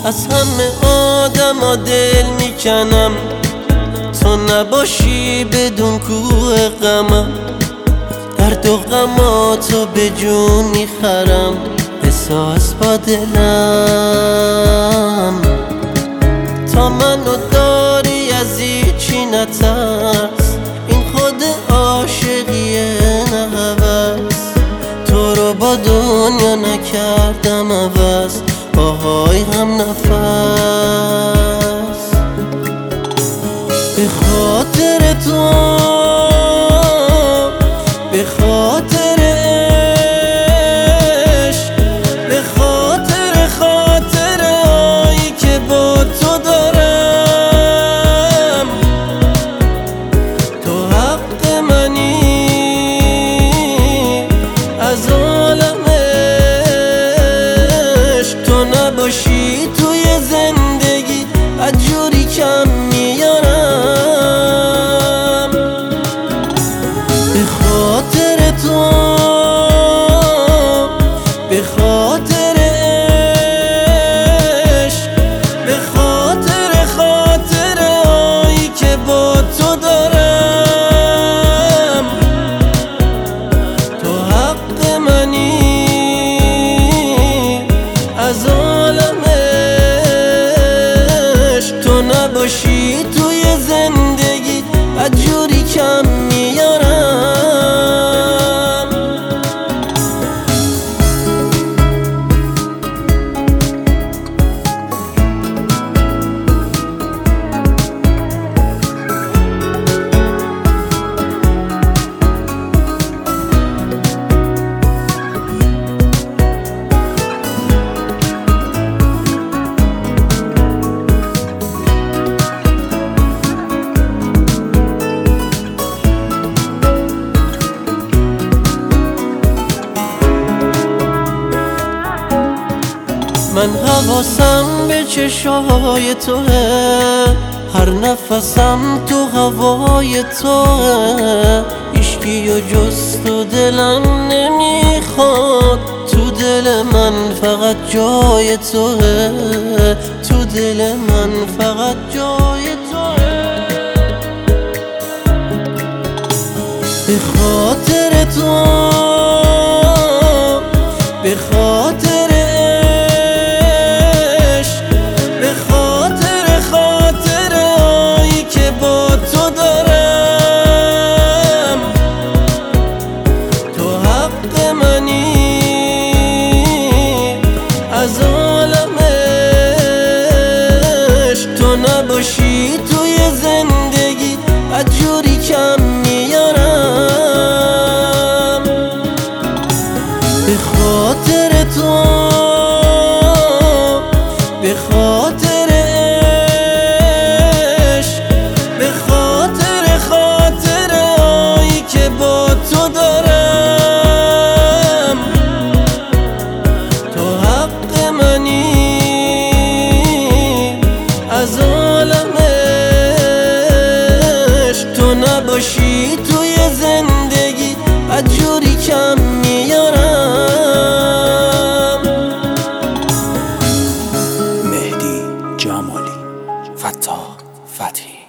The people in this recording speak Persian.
از همه آدما دل میکنم، تو نباشی بدون کوه غمم. درد و غماتو به جون میخرم، بساز با دلم. تا منو داری از هیچی نترس، این خود عاشقیه نه هوس. تو رو با دنیا نکردم عوض، باهای هم نفس. به خاطر تو، به خاطر عشق، به خاطر خاطرهایی که با تو دارم. تو حق منی از عالم عشق، تو نباشی توی زندگی از جوری کم میارم. به خاطر تو، به خاطر عشق، به خاطر خاطرهایی که با تو دارم. تو حق منی از عالم عشق، تو نباشی توی زندگی از جوری کم میارم. من حواسم به چشای توه، هر نفسم تو هوای توه. عشقی و جز تو دلم نمیخواد، تو دل من فقط جای توه، تو دل من فقط جای توه. به خاطر تو، به خاطر از عالم عشق، تو نباشی توی زندگی از جوری کم میارم. به خاطر تو، به خاطر عشق، به خاطر خاطرهایی که با تو دارم. تو حق منی از عالم عشق، تو نباشی توی زندگی از جوری کم میارم. مهدی جمالی، فتاح فتحی.